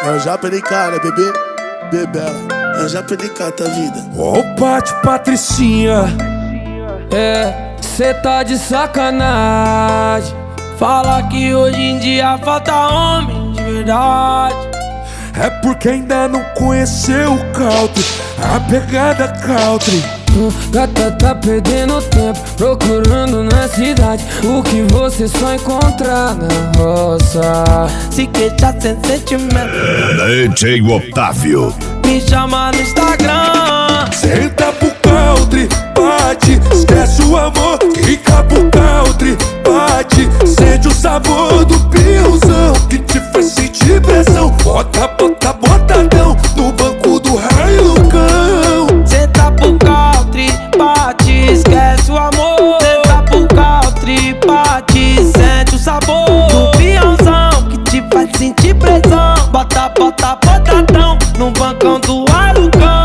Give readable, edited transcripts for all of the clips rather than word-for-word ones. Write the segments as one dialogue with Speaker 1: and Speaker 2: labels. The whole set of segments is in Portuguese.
Speaker 1: Eu já perdi cara, bebê, bebela. Eu já perdi cara da vida.
Speaker 2: Ô Pati Patricinha,
Speaker 3: cê tá de sacanagem. Fala que hoje em dia falta homem de verdade.
Speaker 2: é porque ainda não conheceu o country, a pegada country.
Speaker 3: Gata tá perdendo tempo procurando na cidade o que você só encontra na roça. Se queixar sem sentimento,
Speaker 4: DJ Otávio.
Speaker 3: me chama no Instagram.
Speaker 2: Senta pro country, bate, esquece o amor, fica pro country, bate, sente o sabor do piozão que te faz sentir pressão. Bota, bota, botadão no banco do Hilux.
Speaker 3: Senta pro country, bate, esquece o amor. Senta pro country, bate, sente o sabor do peãozão que te faz sentir pressão. Bota, bota, botadão no bancão do alucão.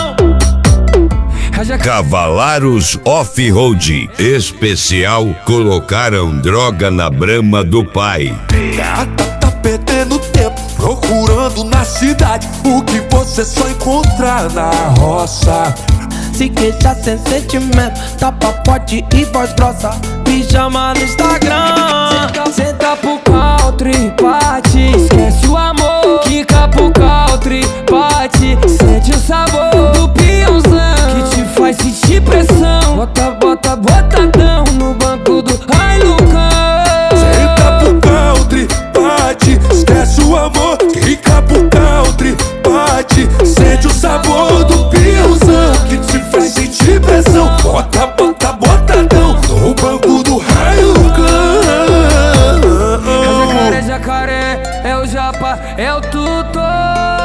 Speaker 4: Cavalaros Off-Road Especial colocaram droga na brama do pai.
Speaker 2: Gata tá perdendo tempo procurando na cidade o que você só encontra na roça.
Speaker 3: Se queixar sem sentimento, tapa forte e voz grossa, me chama no Instagram. Senta pro country, bate, esquece o amor. Quica pro country, bate, sente o sabor do peãozão que te faz sentir pressão. Bota, bota, botadão no banco do Hilux.
Speaker 2: Senta pro country, bate, esquece o amor, fica pro country, bate, sente o sabor do peãozão que te faz sentir pressão. Bota, bota, botadão no banco do Hilux.
Speaker 3: É jacaré, é o japa, é o tutor.